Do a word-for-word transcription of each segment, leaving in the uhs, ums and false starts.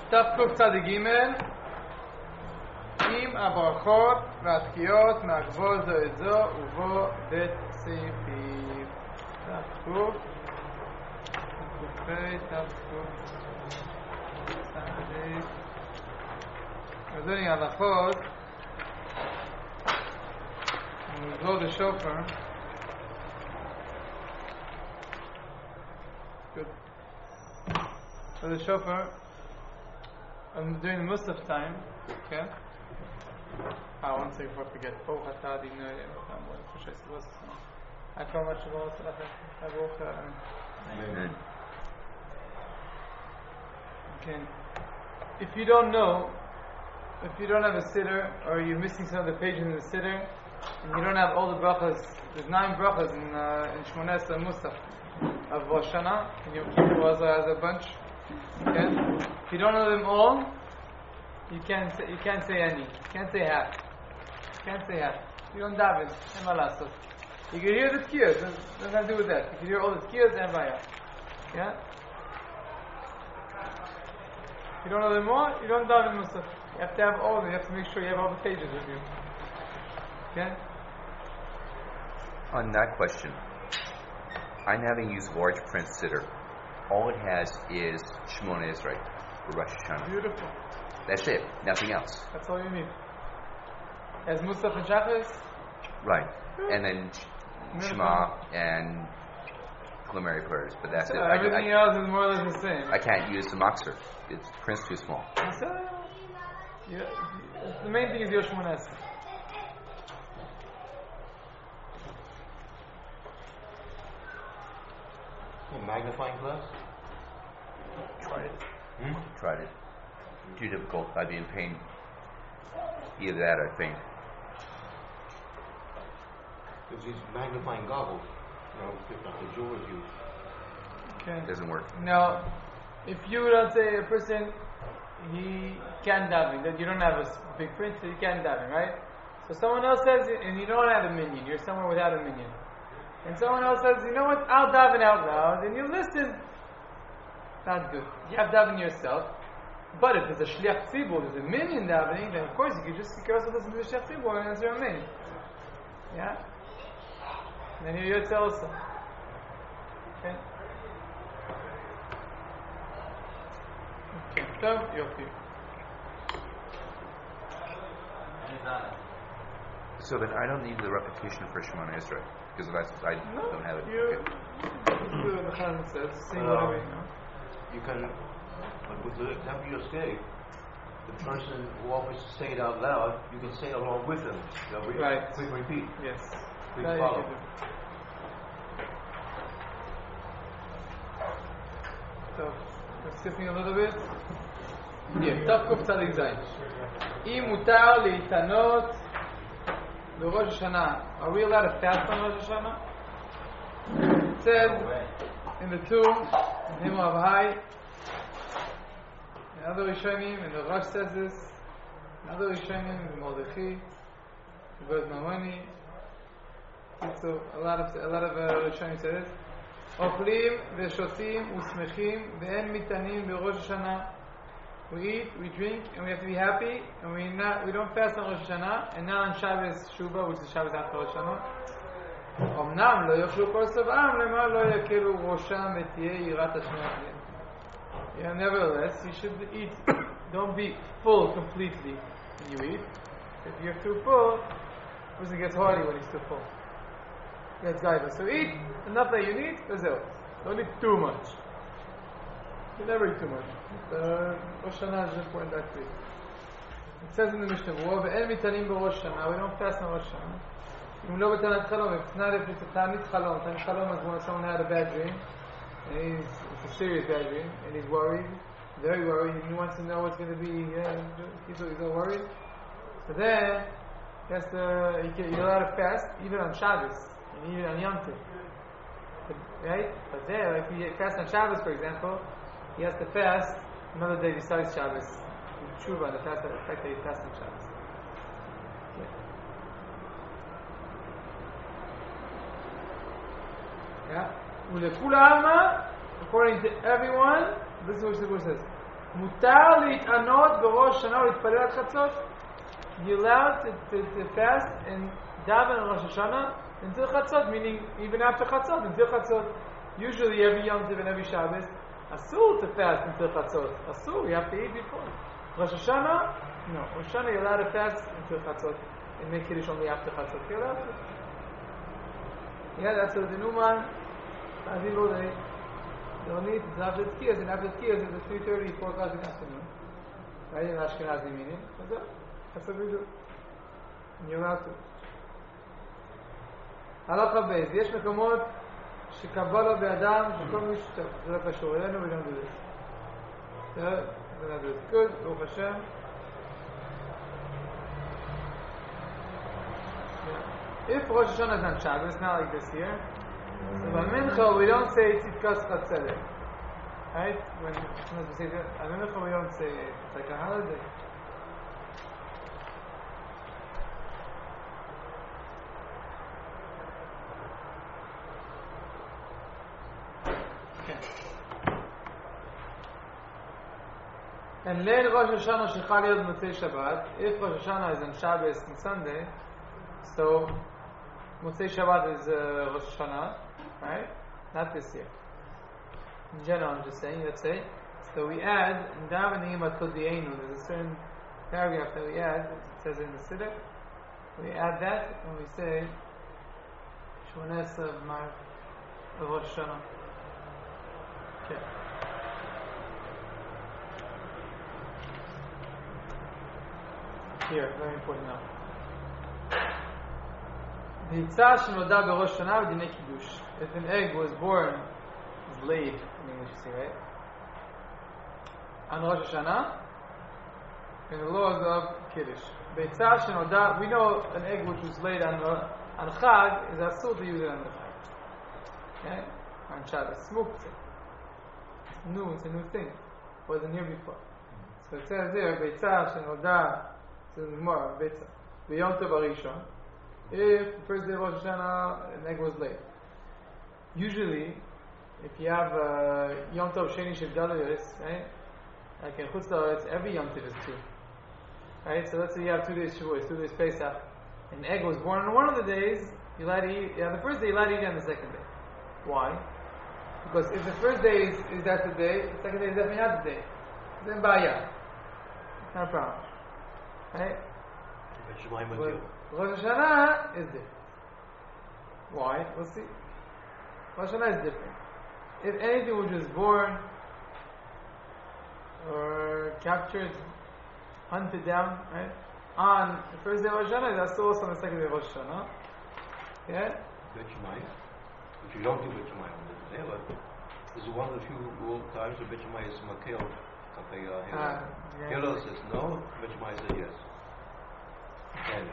תקוף צדיק ג' עם הברכות והתקיעות מהגבול זו את זו ובו בית סעיפיו. תקוף תקופי תקוף צדיק. אז אני הלכות blow the shofar. Good. So the shofar, I'm doing the Musaf time. Okay. Ah, one second before I forget. Oh, Hatad, you know, I'm going to push it. I come much about it. Amen. Okay. If you don't know, if you don't have a siddur, or you're missing some of the pages in the siddur, and you don't have all the brachas, there's nine brachas in uh, in Shmoneh Esrei Musaf of Rosh Hashanah, and Yom Kippur also has a bunch. Okay? If you don't know them all, you can't say, you can't say any. You can't say half. You can't say half. You don't daven. Emalasot. You can hear the tkiyos. Nothing to do with that. You can hear all the tkiyos and vaya. Yeah. If you don't know them all, you don't daven Musaf. You have to have all of them. You have to make sure you have all the pages with you. Okay? On that question, I'm having used large print siddur. All it has is Shmoneh Esrei for Rosh Hashanah. Beautiful. That's it. Nothing else. That's all you need. As Musaf and Shachris? Right. And then Shema and preliminary prayers, but that's so it. Everything I, I, else is more or less the same. I can't use the Machzor. It's print's too small. So, yeah, the main thing is your Shmoneh Esrei. Magnifying glass? Tried it. Hmm? Tried it. Too difficult. I'd be in pain. Either that, I think. There's these magnifying goggles, you know, that the jewelers use. Okay. It doesn't work. Now, if you don't say a person, he can daven, that you don't have a big print, so you can daven, right? So someone else says, and you don't have a minion, you're somewhere without a minion. And someone else says, you know what, I'll daven out loud, and you listen. Not good. You have daven yourself. But if there's a shliach tzibur, there's a minion davening, then of course you can just you can also listen to the shliach tzibur and answer a minion. Yeah? And then you yotze also. Okay? Okay. So, yofi. So then I don't need the repetition for Shmoneh Esrei. Because that's, I No, don't have it. You, Okay. just do what the Chazan says. Sing Uh, whatever you know. You can, like with the example you just gave, the person who offers to say it out loud, you can say it along with them. You know, re- Right. Quick repeat. Yes. Please That you follow. can do. So, we're skipping a little bit. Yeah, תקוף צדיק זין. אם מותר להתענות בראש השנה, are we allowed to fast on Rosh Hashanah? It says in the tomb, in Himmel Avhai, in other Rishonim, in the Rosh says this, in other Rishonim, in Mordechai, in Bered Mamoni, so a lot of a lot of uh, Rishonim say this. אוכלים ושותים ושמחים ואין מתענים בראש השנה. We eat, we drink, and we have to be happy, and we not we don't fast on Rosh Hashanah, and not on Shabbos Shuba, which is Shabbos after Rosh Hashanah. אמנם לא יאכלו כל שבעם, למה לא יקלו ראשם ותהיה יראת השם עליהם. Yeah, nevertheless, you should eat. Don't be full completely when you eat. If you're too full, the person gets hardy when he's too full. Gets gaiva. So eat enough that you need, וזהו. Don't eat too much. You never eat too much. Uh, Rosh Hashanah is important that way. It says in the Mishnah, ואין מתענים בראש השנה, we don't fast on Rosh Hashanah. אם לא בתענית חלום, if it's not if it's a תענית חלום, תענית חלום is when someone had a bad dream, and he's, it's a serious bad dream, and he's worried, very worried, he wants to know what's going to be, yeah, he's, he's all worried. So then, he has to, he can, you're allowed to fast, even on Shabbos, and even on Yom Tov. Right? But there, if he fasts on Shabbos, for example, he has to fast another day besides Shabbos. Tshuva, the fast, the fact that he fasts on Shabbos. Yeah. Ulekula alma, according to everyone, this is what the Bible says. מותר להתענות בראש שנה ולהתפלל עד חצות. You're allowed to, to, to fast and daven on Rosh Hashanah until Chatzot, meaning even after Chatzot, until Chatzot. Usually every Yom Tov and every Shabbos, asur to fast until Chatzot. Asur, you have to eat before. Rosh Hashanah, no. Rosh Hashanah you're allowed to fast until Chatzot and make Kiddush only after Chatzot. You're allowed to. Yeah, that's what the Numan, Azil Day. You don't need to after Tkiyas, and after Tkiyas it's three thirty, four o'clock in the afternoon. Right, in Ashkenazi meaning. That's what we do. And you're allowed to. הלכה בייז, יש מקומות שקבלה באדם, שכל מי שטוב, זה לא קשור אלינו וגם do this. זה לא do this. Good, ברוך השם. If Rosh Hashanah is on Shabbos, not like this here, so by Mincha we don't say Tzidkas Chatzedek. Right? When we say that, by Mincha we don't say it. It's like a holiday. And Leil Rosh Hashanah shechal yod Motzei Shabbat. If Rosh Hashanah is on Shabbos and Sunday, so Motzei Shabbat is uh, Rosh Hashanah, right? Not this year. In general, I'm just saying. Let's say. So we add in Davening Atodienu. There's a certain paragraph that we add. It says in the Siddur. We add that and we say Shmones of Mar of Rosh Hashanah. Okay. Here, very important now. ביצה שנולדה בראש שנה ודיני קידוש. If an egg was born, is laid, in English you say, right? On Rosh Hashanah, in the laws of Kiddush. ביצה שנולדה, we know an egg which was laid on, on Chag is asur to use it on the Chag. Okay? On Shabbos. Smuktzah. It's new, it's a new thing. It wasn't here before. So it says there, ביצה שנולדה Gemara, Betza. The Yom Tov Arishon. If the first day of Rosh Hashanah an egg was laid. Usually, if you have uh, Yom Tov Sheni Shel Galuyos, right? Like in Chutz La'aretz, every Yom Tov is two. Right? So let's say you have two days Shavuos, two days Pesach. An egg was born on one of the days, you let it eat, on the first day, you let it eat on the second day. Why? Because if the first day is, is that the day, the second day is definitely not the day. Then Ba'ya. It's not a problem. Right? Rosh Hashanah is different. Why? We'll see. Rosh Hashanah is different. If anything which is born or captured, hunted down, right, on the first day of Rosh Hashanah, that's also on the second day of Rosh Hashanah. Yeah? Bet Shemai. If you don't do Bet Shemai on this day, but this is one of the few rule times where Bet Shemai is Makel. Uh, Hillel says no, Bet Shemai says yes. And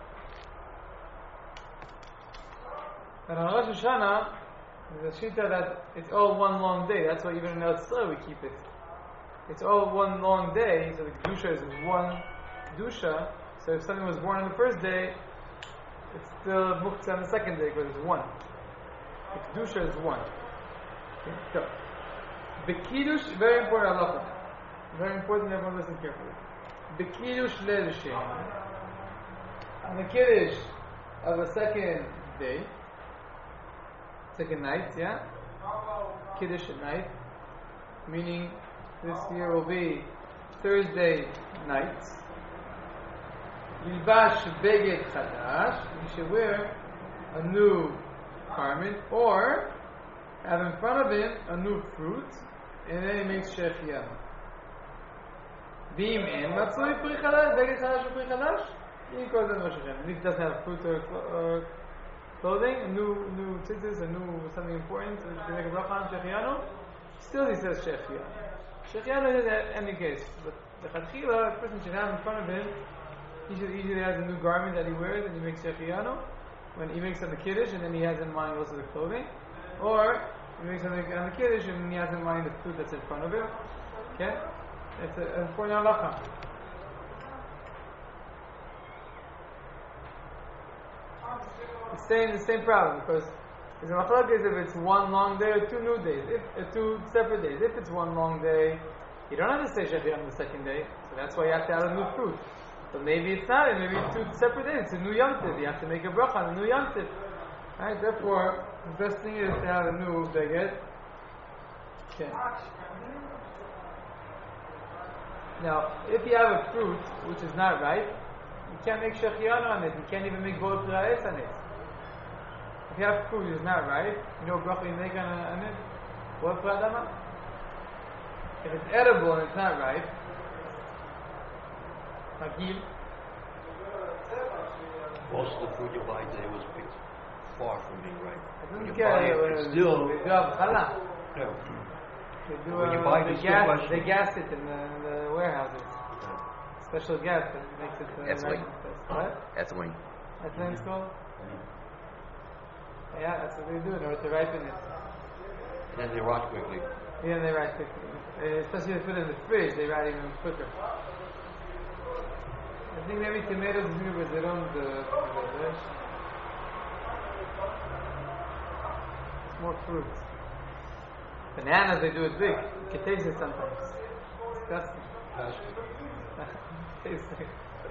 But on Rosh Hashanah, there's a shita that it's all one long day. That's why even in Eretz Yisrael we keep it. It's all one long day, so the Kedusha is one Kedusha. So if something was born on the first day, it's still Muktzah on the second day because it's one. The Kedusha is one. Okay, so, the Kiddush, very important halacha. Very important, everyone listen carefully. The Kiddush Leil Shem. On the Kiddush of the second day, second night, yeah? Kiddush at night, meaning this year will be Thursday night. Yilbash Beged Chadash, you should wear a new garment, or have in front of him a new fruit, and then he makes Shechiah. Beam in Matzoi Pri Chadash, Beged Chadash or Pri Chadash? He calls it Rosh Hashanah. If it doesn't have fruit or, or clothing, a new new tzitzis, a new something important, so you can make a bracha on Shechianu, still he says Shechianu. Shechianu is in any case, but the Chadchila, the person should have in front of him, he should usually has a new garment that he wears and he makes Shechianu, when he makes on the Kiddush and then he has in mind also the clothing, or he makes on the, on the Kiddush and he has in mind the fruit that's in front of him. Okay? It's an important halacha. It's saying the same problem because it's a machlokes if it's one long day or two new days, if uh, two separate days. If it's one long day, You don't have to say Shechianu on the second day, so that's why you have to add a new fruit. But maybe it's not, and maybe it's two separate days. It's a new Yom Tov. You have to make a bracha on a new Yom Tov. Right? Therefore, the best thing is to have a new beged. Okay. Now, if you have a fruit which is not ripe, you can't make Shechianu on it. You can't even make Bor P'ra'es on it. If you have fruit which is not ripe, you know bracha you make on, on it? Bor P'ra'adama? If it's edible and it's not ripe, Magil. Most of the fruit you buy today was picked far from being ripe. When you care, buy it, uh, it's still. They do have challah. Yeah. They do, When you uh, buy they, the gas, question. they gas it in the, in the warehouses. Yeah. Special gas that makes it uh, Ethylene. ripe. What? Ethylene. Ethylene is called? Mm-hmm. Yeah, that's what they do in order to ripen it. And then they rot quickly. Yeah, they rot quickly. Uh, especially if you put it in the fridge, they rot even quicker. I think maybe tomatoes is new, but they don't uh, the fish. It's more fruit. Bananas, they do it big. You can taste it sometimes. Disgusting. Tasty.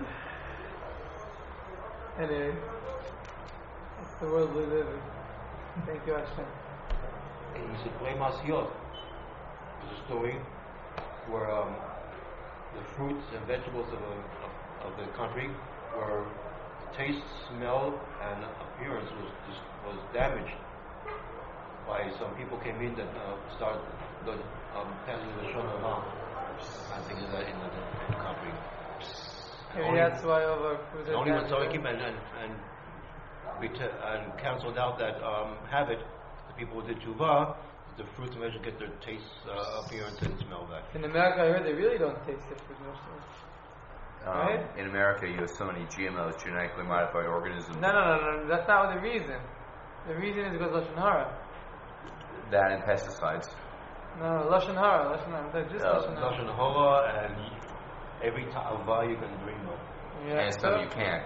Anyway, that's the world we live in. Thank you, Hashem. And he said, Play Masiot. There's a story where um, the fruits and vegetables of, a, of, of the country were taste, smell, and appearance was just, was damaged by some people came in that uh, started the um, passing the Shon Hara. I think in the, in the, in the country. Maybe only, that's why all our food is only when damaged. someone came and and and, ret- and cancelled out that um, habit, the people who did tshuva, the fruits and vegetables get their taste, uh, appearance, and smell back. In America, I heard they really don't taste the food. Um, Right? In America, you have so many G M Os, genetically modified organisms. No, no, no, no. That's not the reason. The reason is because Lashon Hara. That and pesticides. No, Lashon Hara. Lashon Hara. That's just Oh, Lashon Hara. Lashon Hara and every ta'ava you can dream of. Yeah. And some you can't.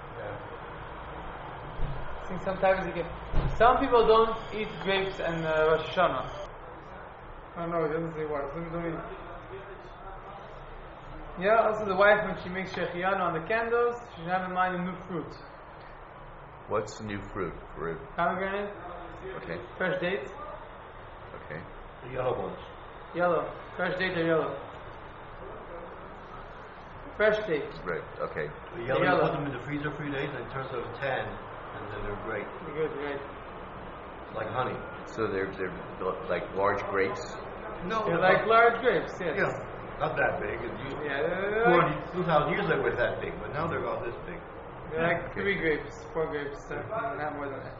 I think sometimes you can. Some people don't eat grapes and uh, Rosh Hashanah. I don't know. It doesn't say why. Some don't eat. Yeah. Also, the wife when she makes shechianu on the candles, she should have in mind a new fruit. What's new fruit? For, Pomegranate, okay. fresh dates, Okay. The yellow ones. yellow. Fresh dates are yellow. Fresh dates. Right. Okay. The yellow, yellow. you put them in the freezer for three days and it turns out tan, and then they're great. Good, great. Like honey. So they're they're like large grapes. No, They're like large grapes, yes. Yeah, not that big. It used Yeah, they're like, two thousand years they were that big, but now they're about this big. they're like three grapes, four grapes, so not more than that.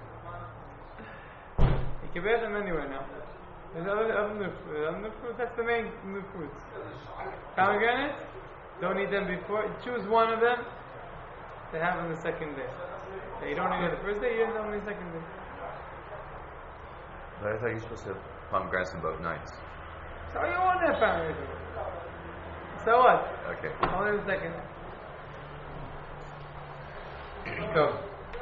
You can buy them anywhere now. There's other, other new fruit. Other new fruit, that's the main new fruits. Pomegranate, don't eat them before. Choose one of them to have on the second day. So you don't eat it the first day, you eat it on the second day. But I thought you were supposed to have pomegranates on both nights. So you want that pomegranate. So what? Okay. Only the second. So,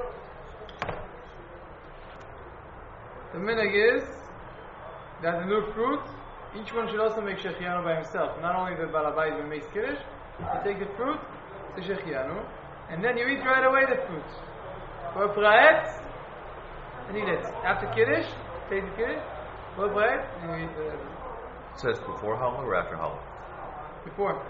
the minhag is that the new fruit, each one should also make shechianu by himself. Not only the balabais who makes kiddush, you take the fruit, the shechianu, and then you eat right away the fruit. Or praet, and eat it. After kiddush, take the kiddush, or praet, and you eat the So it's before Hallel or after Hallel? before.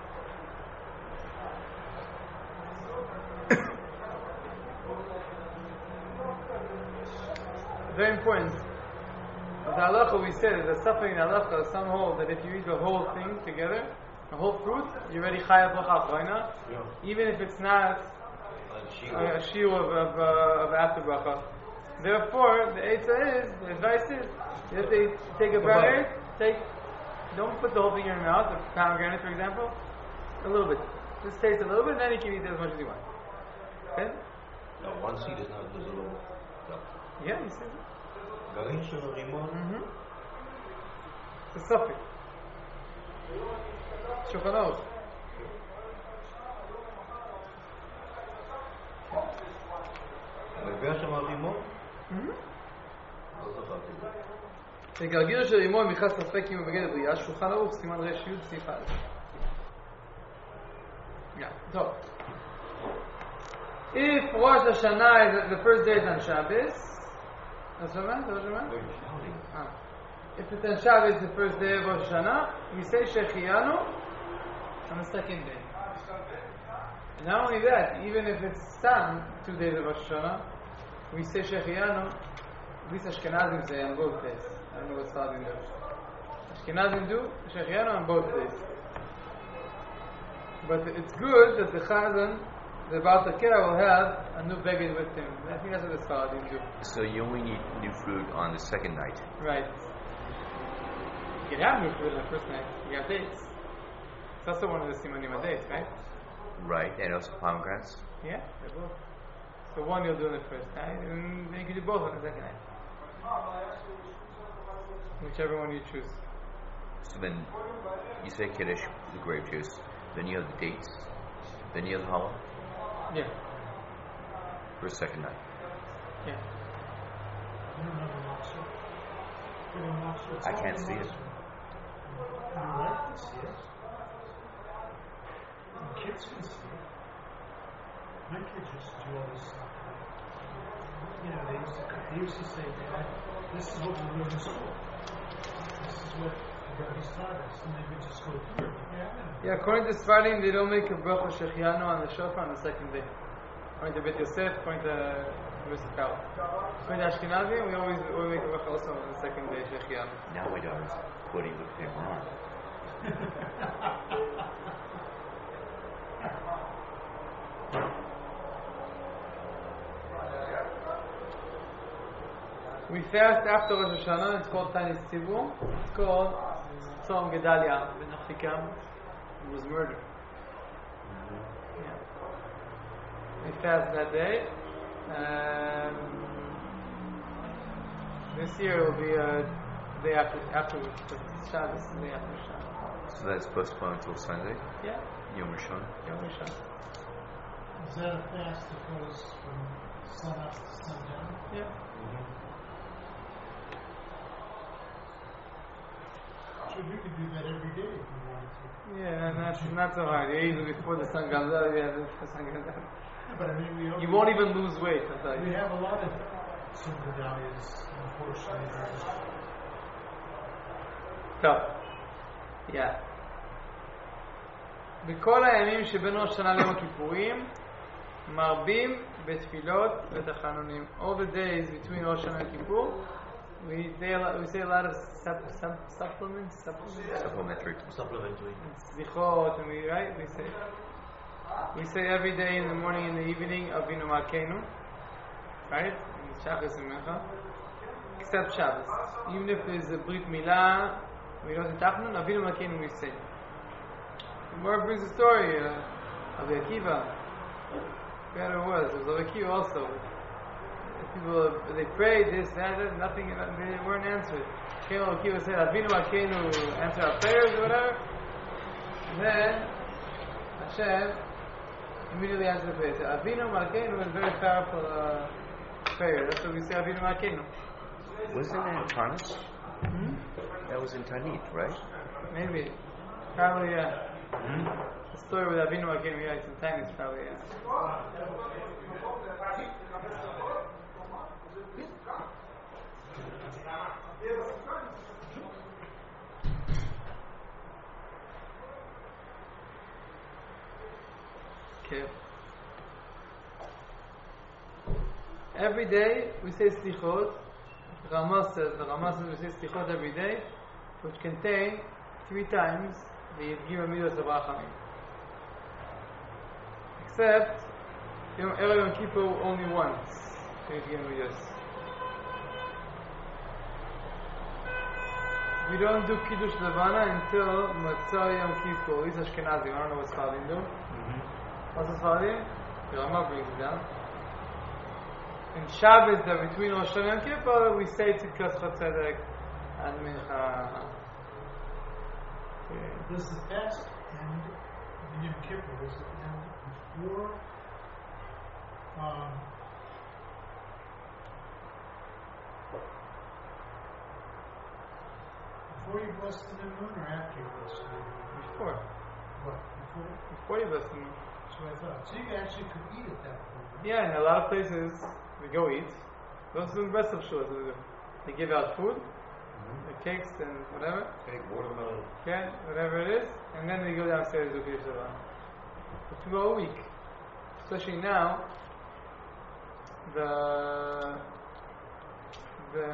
Very important. With halacha, we said that suffering in halacha, some hold that if you eat the whole thing together, the whole fruit, you're already chayav bracha achroina, even if it's not a shiur of of, uh, of after bracha. Therefore, the eitzah is, the advice is, if they take a pomegranate, take, don't put the whole thing in your mouth, a pomegranate for example, a little bit. Just taste a little bit, and then you can eat as much as you want. Okay? No, one seed is not visible. No. Yeah, you see. גרעין של רימון. Mm-hmm. The suffix. Shulchan Aruch. מביאה שם רימון? Mm-hmm. לא זכרתי. וגרגיר של אימו מיכה ספק אם הוא בגדר בריאה, שולחן ערוך, סימן רש י' סעיף א'. Yeah, so if Rosh Hashanah is the first day is on Shabbos, that's what I meant? Ah. If it's on Shabbos, the first day of Rosh Hashanah, we say Shechianu on the second day. And not only that, even if it's Stam, two days of Rosh Hashanah, we say Shechianu. At least Ashkenazim say on both days. I don't know what Sfardim do. Ashkenazim do Shechianu on both days. But it's good that the Chazan, the Baal Takeh, will have a new beged with him. I think that's what the Sfardim do. So you only need new fruit on the second night. Right. You can have new fruit on the first night. You have dates. It's also one of the Simanim of dates, right? Right, and also pomegranates? Yeah, they're both. So one you'll do on the first night, and then you can do both on the second night. Whichever one you choose. So then you say Kiddush, the grape juice, then you have the dates, then you have the challah? Yeah. For a second night? Yeah. I can't see it. You like to see it. And kids can see it. My kids used to do all this stuff. You know, they used to, they used to say, Dad, this is what we learn in school. This is what the rabbis taught us. And they would just go through it. Yeah, yeah, according to Sfardim, they don't make a bracha Shechianu on the shofar on the second day. According to Bet Yosef, according to Musikal. According to Ashkenazim, we always, always make a bracha also on the second day Shechianu. Now my daughter's putting the camera on. We fast after Rosh Hashanah. It's called Tanis Tzibur. It's called Tzom Gedalia ben Achikam. He was murdered. Yeah. We fast that day. Um, this year it will be a day after afterwards. Shabbos, the day after Shabbos. So that's postponed until Sunday? Yeah. Yom Rishon? Yom Rishon. Is that a fast that goes from sun up to sundown? Yeah. Mm-hmm. So you could do that every day if you wanted to. Yeah, not, not so hard. You eat before the sun comes out, yeah, the sun comes out. But I mean, we You won't even lose weight, I'll tell We you. have a lot of super dahlias, unfortunately. טוב, yeah. בכל הימים שבין ראש השנה ליום הכיפורים מרבים בתפילות ותחנונים. All the days between ראש השנה וכיפור we say a lot, we say a lot of sup, sup, supplements, supplements, Supplementary. Supplementary. slichot, and we right we say we say every day in the morning and the evening Avinu Malkeinu, right? In Shabbos and Mincha, except Shabbos. Even if there's a Brit Milah, we don't say Tachnun, Avinu Malkeinu we say. The Gemara brings a story uh, of the Akiva. Where it was, it was of Akiva also. People, they prayed this, that, that, nothing, they weren't answered. Came Akiva said, Avinu Malkeinu answer our prayers or whatever. And then Hashem immediately answered the prayer. So Avinu Malkeinu is a very powerful uh, prayer. That's what we say, Avinu Malkeinu. Wasn't that in Tanis? Hmm? That was in Tanit, right? Maybe. Probably, yeah. Mm-hmm. The story with Avinu Malkeinu, yeah, it's in time, it's probably, yeah. Okay. Every day we say slichot. Ramah says, the Ramah says we say slichot every day, which contain three times the Yidgim Midos of Rachamim. Except Yom Erev Yom Kippur only once. The Yidgim Midos. We don't do Kiddush Levana until Matzah Yom Kippur. At least Ashkenazim. I don't know what Sfardim do. Mm-hmm. What's the Sfardim? The Ramah brings it down. In Shabbos, that between Rosh Hashanah and Yom Kippur, we say Tzidkas Chatzedek and Mincha. Does the fast end in Yom Kippur? Does it end before um, before you bless the new moon or after you bless the new moon? Before. What? Before? Before you bless the moon. That's what I thought. So you actually could eat at that point, right? Yeah, in a lot of places we go eat. Those are the best of shulas. They give out food, Mm-hmm. the cakes and whatever. Cake, watermelon. Okay, whatever it is, and then they go downstairs to do Kiddush. But to go a week, especially now, the the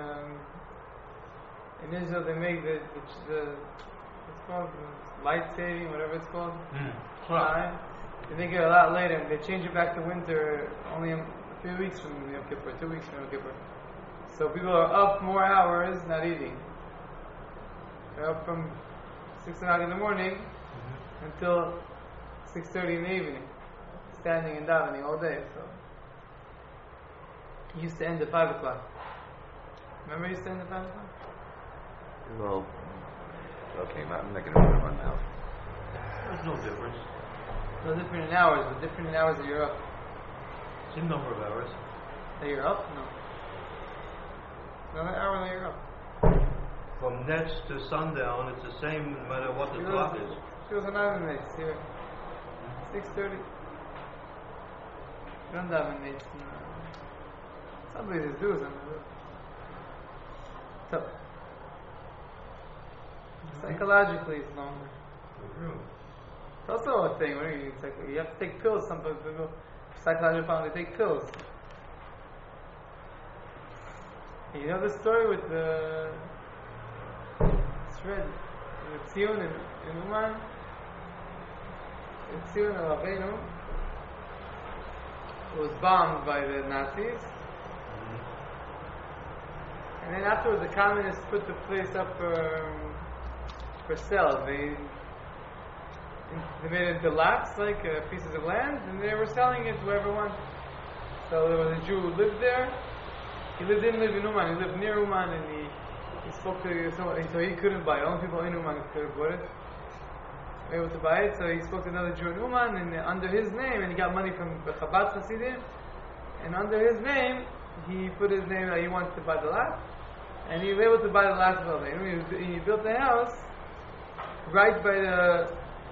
in Israel they make the the, the it's called light saving, whatever it's called. Mm. Time. They make it a lot later, and they change it back to winter only a few weeks from Yom Kippur, two weeks from Yom Kippur. So people are up more hours not eating. They're up from six o'clock in the morning Mm-hmm. until six thirty in the evening, standing and davening all day. So it used to end at five o'clock. Remember, it used to end at five o'clock. Well, okay, I'm not going to run my mouth. There's no difference. No different in hours, but different in hours that you're up. Same number of hours. That you're up? No. Another hour that you're up. From nets to sundown, it's the same no matter what the clock is. She was another night here. Six thirty. You don't have a night. Some places do, some do. So psychologically, it's longer. Mm-hmm. It's also a thing. What do you mean? It's like you have to take pills. Some people, psychological problems, they take pills. You know the story with the thread, the Tzion in, in Uman? The Tzion of Rabbeinu was bombed by the Nazis. And then afterwards the communists put the place up for, for sale. They, they made it into lots, like uh, pieces of land, and they were selling it to whoever wanted. So there was a Jew who lived there. He lived, didn't live in Uman, he lived near Uman, and he, he spoke to someone, so he couldn't buy it. Only people in Uman could have bought it, able to buy it. So he spoke to another Jew in Uman, and under his name, and he got money from the Chabad Hasidim, and under his name, he put his name that he wanted to buy the lot, and he was able to buy the last building. He, was, he built the house right by the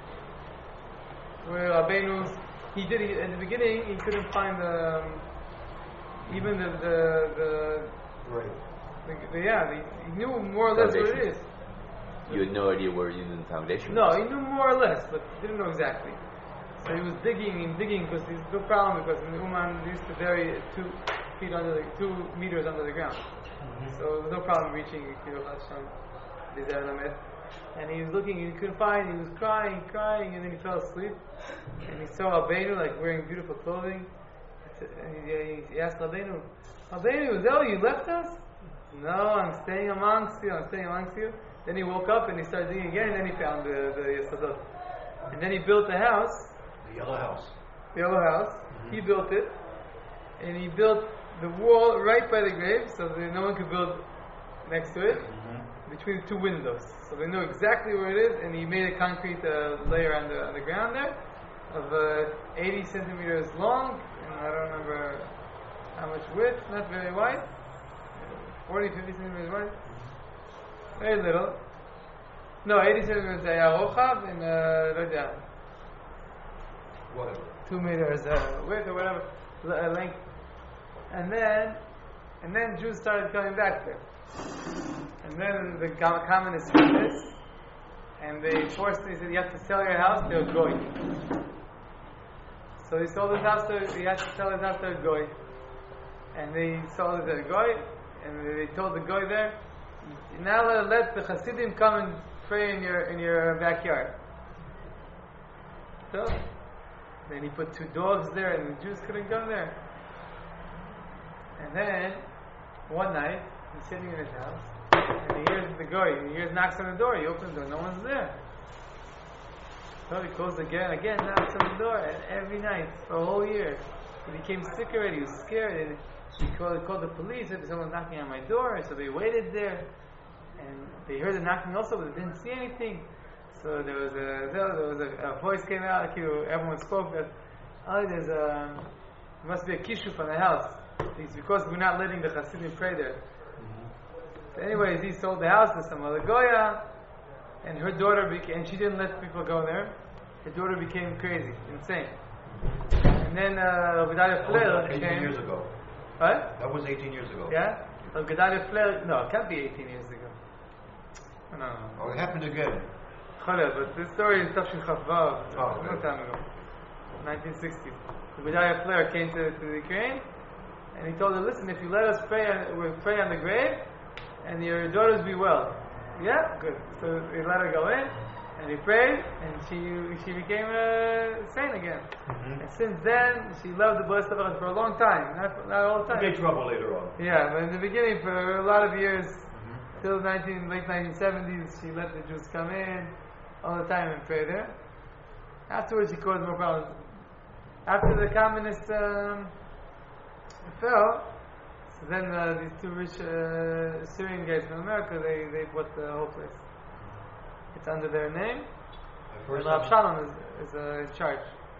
where Rabbeinu's. He did he, in the beginning. He couldn't find the um, even the the, the Right. The, the, yeah, he, he knew more or less what it is. You had no idea where even the foundation No, was? he knew more or less, but didn't know exactly. So he was digging and digging because there's no problem because in Uman they used to bury two feet under the two meters under the ground. Mm-hmm. So there was no problem reaching Kiddush Hashem, Bizer Lamed. And he was looking, he couldn't find. He was crying, crying, and then he fell asleep. And he saw Rabbeinu like wearing beautiful clothing. And he, he asked Rabbeinu, Rabbeinu, Zell, you left us? No, I'm staying amongst you, I'm staying amongst you. Then he woke up and he started digging again, and then he found the, the Yesodot. And then he built the house. The yellow house. The yellow house. Mm-hmm. He built it. And he built the wall right by the grave, so that no one could build next to it, Mm-hmm. between the two windows. So they know exactly where it is, and he made a concrete uh, layer on the, on the ground there, of uh, eighty centimeters long, and I don't remember how much width, not very wide, forty, fifty centimeters wide, very little. No, eighty centimeters rochav, and uh, Whatever. two meters uh, width or whatever, uh, length. And then, and then Jews started coming back there. And then the communists did this, and they forced, they said, you have to sell your house to a goy. So he sold his house to, he had to sell his house to a goy. And they sold it to a goy, and they told the goy there, now let, let the Hasidim come and pray in your in your backyard. So, then he put two dogs there, and the Jews couldn't go there. And then, one night, he's sitting in his house, and he hears the goy, he hears knocks on the door, he opens the door, no one's there. So he calls again, again, knocks on the door, and every night, for a whole year. He became sick already, he was scared, and he called, called the police, said someone's knocking on my door, so they waited there, and they heard the knocking also, but they didn't see anything. So there was a, there was a, a voice came out, like you, everyone spoke that, oh, there's a, there must be a kishuf on the house. It's because we're not letting the Hasidim pray there. Mm-hmm. So anyways, he sold the house to some other Goya, and her daughter became, and she didn't let people go there. Her daughter became crazy, insane. And then uh, Gedalia That was Flair eighteen came. years ago. What? That was eighteen years ago. Yeah? So Gedalia Flair, no, it can't be eighteen years ago. No, no, no. Oh, it happened again. Chalel, but this story is Tafshin Chavav, Oh, a long okay. time ago, nineteen sixties. Gedalia Flair came to, to the Ukraine, and he told her, listen, if you let us pray on, we'll pray on the grave, and your daughters be well. Yeah, good. So he let her go in, and he prayed, and she she became uh, sane again. Mm-hmm. And since then, she loved the blessed of us for a long time, not, not all the time. Big trouble later on. Yeah, but in the beginning, for a lot of years, till nineteen late nineteen seventies, she let the Jews come in all the time and pray there. Afterwards, she caused more problems. After the communists um, fell, so then uh, these two rich uh, Syrian guys from America, they, they bought the whole place. It's under their name. My And first Rav time, Shalom is, is uh, in charge.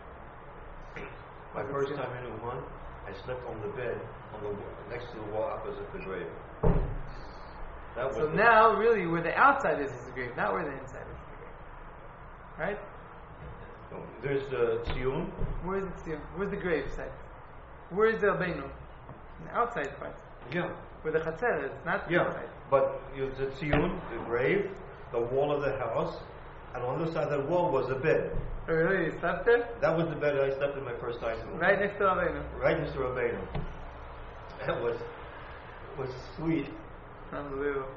my first time in Uman, I slept on the bed on the wa- next to the wall opposite the grave. That was So the- now, really, where the outside is is the grave, not where the inside is the grave. Right? Oh, there's the Tziyun. Where is it still? Where's the grave site? Where is the Albeinu? The outside part. Yeah. Where the Chatzer is, not the Yeah, inside. but you know, the Tziyun, the grave, the wall of the house, and on the other side of the wall was a bed. Oh, really? You slept there? That was the bed I slept in my first time. in Right next to Albeinu. Right next to Rabbeinu. That was was sweet. Unbelievable.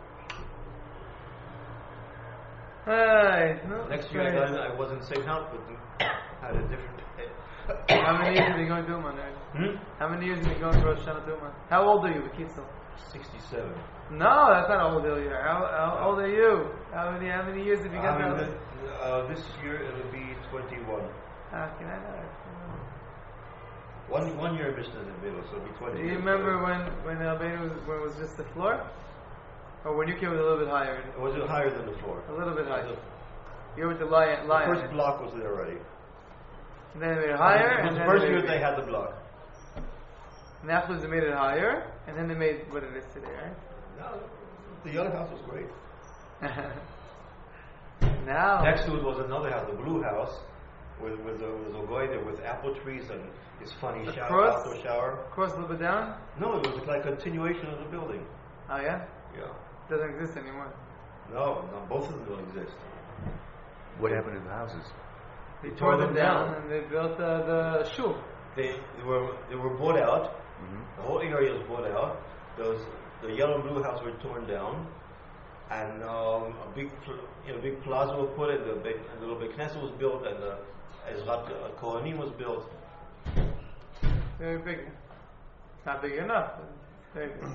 Alright, no, Next year I great. got in, I was in Saint House, but had a different bed. How many years have you going to Uman? Right? Hmm? How many years have you going to Rosh Hashanah to Uman? How old are you, Bekitzel? Sixty-seven. No, that's not how old are you. How, how old are you? How many how many years have you got I mean, now? the- uh, this year it'll be twenty-one. How can I know? One one year Mishnah in the middle, so it'll be twenty. Do you years. remember when when Albeinu was, when it was just the floor? Or when you came, it was a little bit higher? It was higher than the floor. A little bit The, higher. You were with the lion. the lion. first block was there already. And then they made it higher. It was and the then first they year made, they had the block. And afterwards they made it higher, and then they made what it is today, right? No, the other house was great. Now. Next to it was another house, the blue house, with with a, with a guy there with apple trees and his funny shower, Across? outdoor shower. Cross a little bit down. No, it was like a continuation of the building. Oh yeah, Yeah. doesn't exist anymore. No, no, both of them don't exist. What happened to the houses? They They tore tore them them down, down. and they built uh, the shul. They, they were they were bought out. Mm-hmm. The whole area was bought out. Those the yellow and blue house were torn down, and um, a big pl- you know big plaza was put in. The big a little big knesset was built, and the Ezrat Kohanim was built. Very big. Not big enough. but Very big.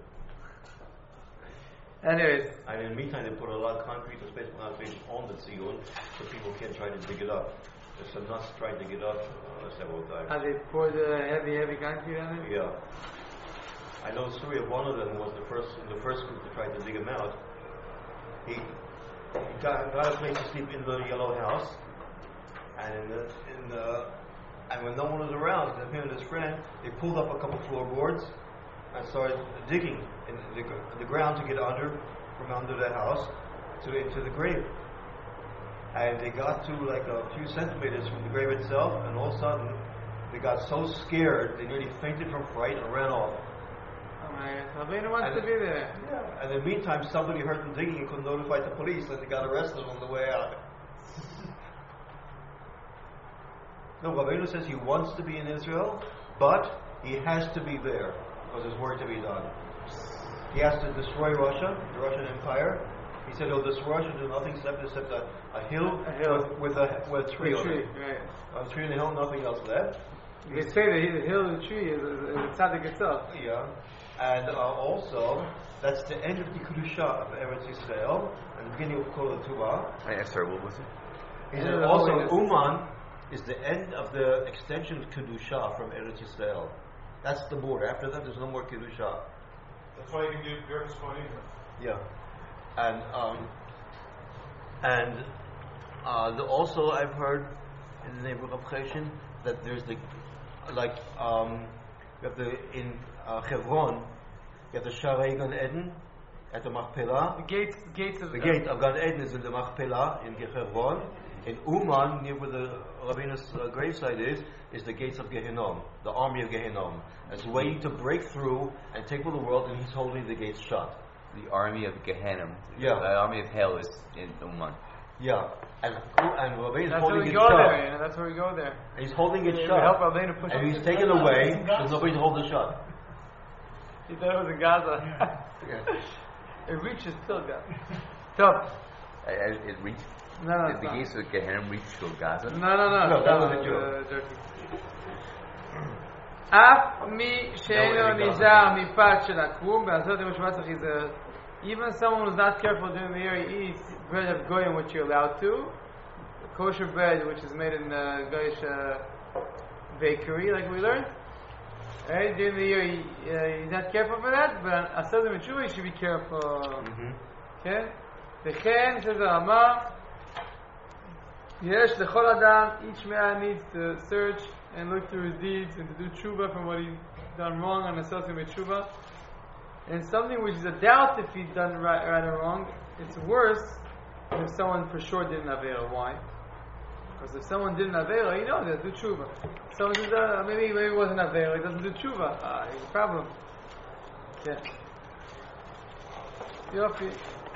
Anyways, And in the meantime, they put a lot of concrete and space concrete on the Tziyun, so people can't try to dig it up. There's some nuts trying to dig it up uh, several times. how they poured the heavy, heavy concrete on it. Yeah. I know the story of one of them who was the first in the first group to try to dig him out. He, he got, got a place to sleep in the yellow house, and in the, in the and when no one was around, him and his friend, they pulled up a couple floorboards and started digging in the, in the ground to get under from under the house to into the grave. And they got to like a few centimeters from the grave itself, and all of a sudden they got so scared they nearly fainted from fright and ran off. Oh my God, Albeinu wants And- to be there. Yeah. And in the meantime, somebody heard them digging and could notify the police, and they got arrested on the way out. No, Rabbeinu says he wants to be in Israel, but he has to be there because there's work to be done. He has to destroy Russia, the Russian Empire. He said he'll destroy Russia, do nothing except, except a, a hill, A hill. With, with a with a tree The on tree, it. right. A tree on the hill, nothing else left. They say that the hill of the tree is, is, is a tzaddik itself. Yeah, and uh, also that's the end of the kedusha of Eretz Yisrael and the beginning of Kol HaTuah. I, I'm sorry, what was it? He And said the also holiness. Uman is the end of the extension of kedusha from Eretz Yisrael. That's the border. After that, there's no more kedusha. That's why you can do Gervis Kohanim. Yeah, and um, and uh, the, also I've heard in the neighborhood of Cheshin that there's the like um, you have the in uh, Hebron you have the Sharei Gan Eden at the Machpelah. The gates, gates of The gate of Gan Eden is in the Machpelah in Gechervon. In Uman, near where the Rabbeinu uh, gravesite is, is the gates of Gehinnom, the army of Gehinnom. It's waiting to break through and take over the world, and he's holding the gates shut. The army of Gehenna. Yeah. The army of hell is in Uman. Yeah, and and Rabbeinu is That's where holding we it go shut. there, you know, that's where we go there. And he's holding it We shut. help Rabbeinu push And it. he's taken away, there's nobody to hold it shut. He thought it was in Gaza. Yeah. It reaches till Gaza. Tough. Uh, It, it reached. No, no, the it's the not. gates of Gehenna reached to Gaza. No, no, no. No, that was a uh, joke. Turkey. Af mi sheino No, nizar mipat shel akum, be'asot yom Shabbat chizer. Even someone who's not careful during the year, he eats bread of goyim, which you're allowed to. Kosher bread, which is made in uh, Goyish uh, bakery, like we learned. Right? During the year, he, uh, he's not careful for that, but on Asad Mitzvah, he should be careful. Mm-hmm. Okay? V'chen, says the Rama, Yesh lechol adam, each man needs to search and look through his deeds and to do tshuva from what he's done wrong on associated with tshuva. And something which is a doubt if he's done right, right or wrong, it's worse than if someone for sure didn't avera. Why? Because if someone didn't avera, you know they'll do tshuva. Someone says, uh, maybe maybe it wasn't avera, he doesn't do tshuva. Ah, it's a problem. Yeah. Yofi.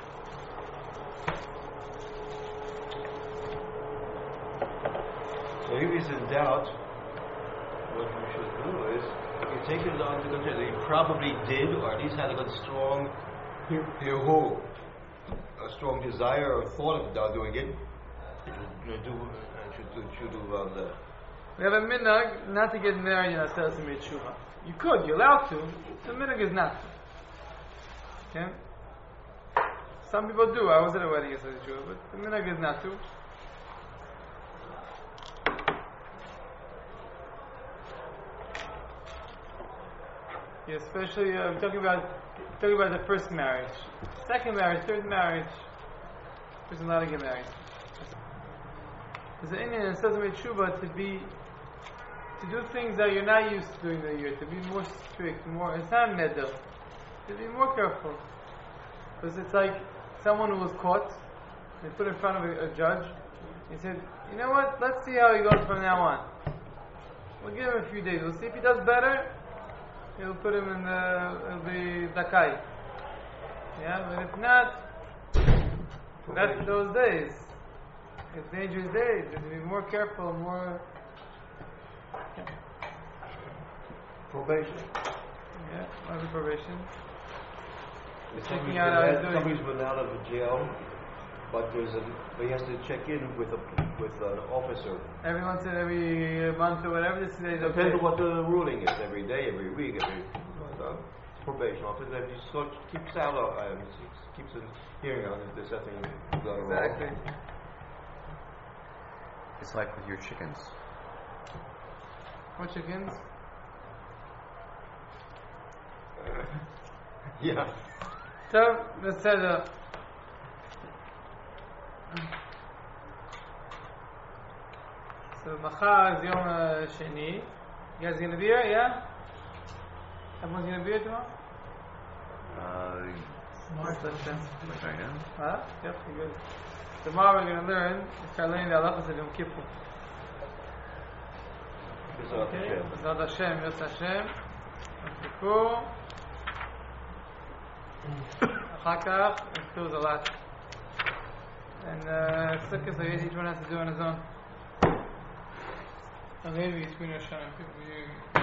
So if he's in doubt, what you should do is you take it on to consider that he probably did, or at least had a good strong hirhu, a strong desire or thought of doing it. You should do, uh, should do, should do um, the. We have a minhag not to get married in Aseret Tshuva. You could, you're allowed to. The minhag is not to. Okay? Some people do. I was at a wedding in Aseret Tshuva, but the minhag is not to. Yeah, especially, uh, I'm talking about talking about the first marriage, second marriage, third marriage. Person allowed to get married. There's an Indian in Sazimei Tshuva to be to do things that you're not used to doing the year, to be more strict, more. It's not neder. To be more careful, because it's like someone who was caught. They put in front of a, a judge. He said, "You know what? Let's see how he goes from now on. We'll give him a few days. We'll see if he does better. He'll put him in the. It'll be dakai. Yeah, but if not, that's those days. It's dangerous days. You have to be more careful, more. Yeah, Probation. yeah what's the probation? If Checking somebody's out been how he's out- doing. Somebody's been out of jail, but there's a, but he has to check in with a with an officer. Every once in every month or whatever, this is okay. Depends on what the ruling is. Every day, every week, every uh, probation officer. Then he sort keeps out. Uh, keeps an hearing on if there's something going wrong. Exactly. It's like with your chickens. What chickens? Yeah. So, let's say the. So, Machar is Yom uh, Sheni. You guys gonna be here? Yeah? Everyone's gonna be here tomorrow? Uh, That's Hashem. like right now. Huh? Yep, you're good. Tomorrow we're gonna learn, start learning the halachas of Yom Kippur. B'ezrat Okay? Hashem. B'ezrat Hashem, Yom Hashem. Yom Kippur. אחר כך, it's a lot. And uh, Sukkot, so each one has to do on his own. And maybe between Hashem and people, you